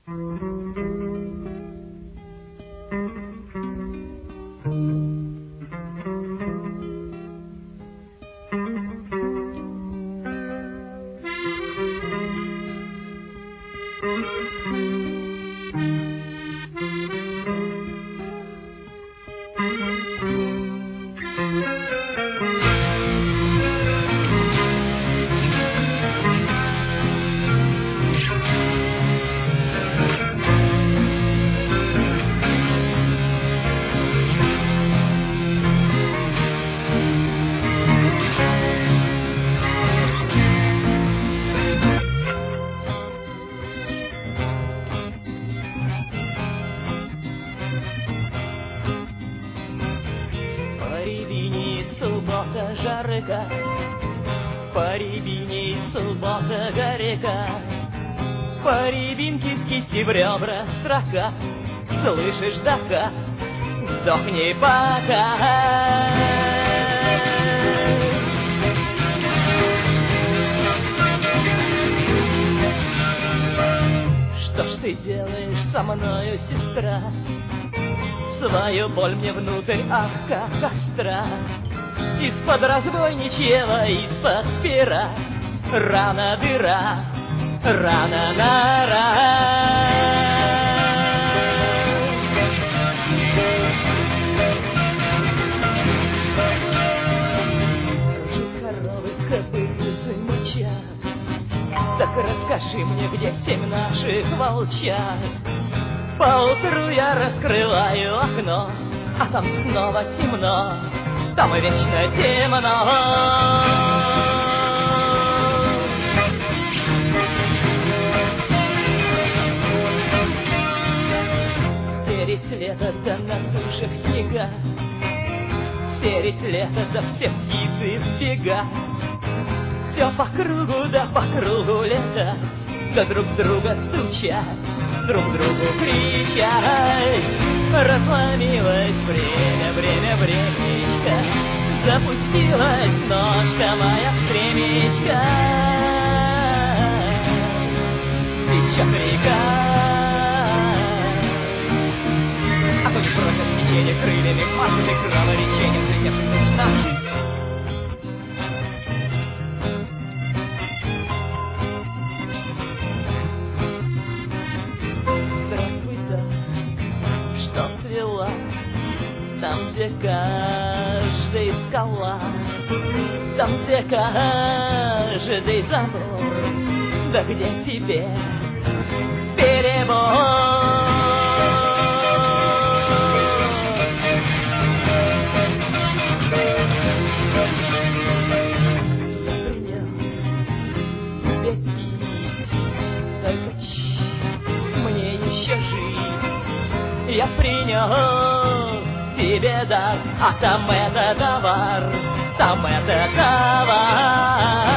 жарко, по рябине суббота горека, по рябинке с кисти в ребра строка. Слышишь, Дака, сдохни пока. Что ж ты делаешь со мною, сестра? Свою боль мне внутрь, ах, как остра. Из-под разбойничьего, из-под пера рана дыра, рана нора. Кружит коровы, копытцы мычат. Так расскажи мне, где 7 наших волчат. Поутру я раскрываю окно, а там снова темно, там и вечно темно. 9 лет, да на душах снега, 9 лет, да все птицы в бега. Все по кругу, да по кругу летать, да друг друга стучать, друг другу кричать. Разломилось время, время, времечко, запустилась ножка моя в стремечко. Течет река, а то не просят течение крыльями, машет и кроворечением взлетевших душ наших. Там, где каждый скала, там, где каждый забор, да где тебе перебор. Я принес тебе пить, только мне еще жить. Я принес тебе дар, а там это товар, там это товар.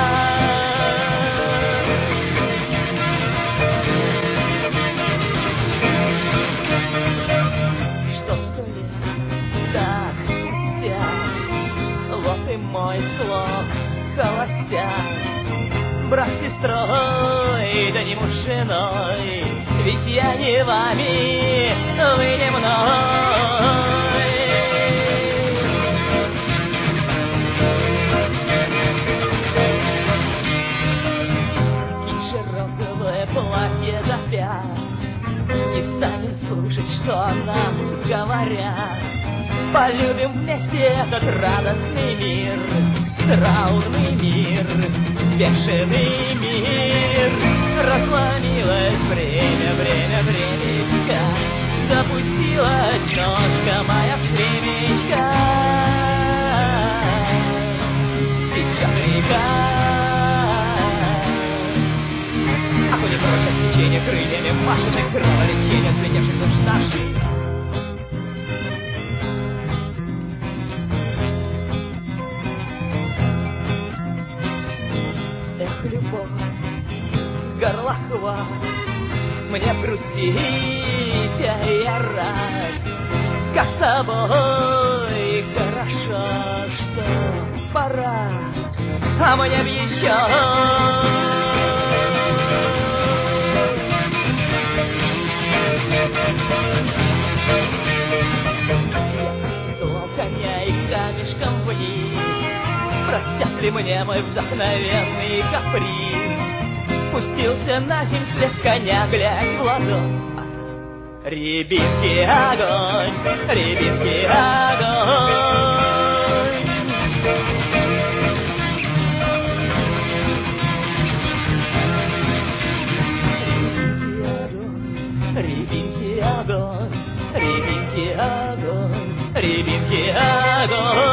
Что 100 лет так спустя, вот и мой слог холостяк. Брат с сестрой, да не муж с женой, ведь я не вами, вы не мной. Платье запят, не станем слушать, что о нас говорят. Полюбим вместе этот радостный мир, траурный мир, бешеный мир. Разломилось время, время, времечко, запустилась ножка моя в стремечко. Течет река, не прочь от течения крыльями, машет и кроволечение взлетевших душ наших. Эх, любовь, горла хват, мне грустить, я рад, как с тобой хорошо, что пора, а мне б еще. если мне мой вдохновенный каприз спустился на земь след коня, глядь в ладонь. Рябинки огонь, рябинки огонь. Рябинки огонь, рябинки огонь, рябинки огонь.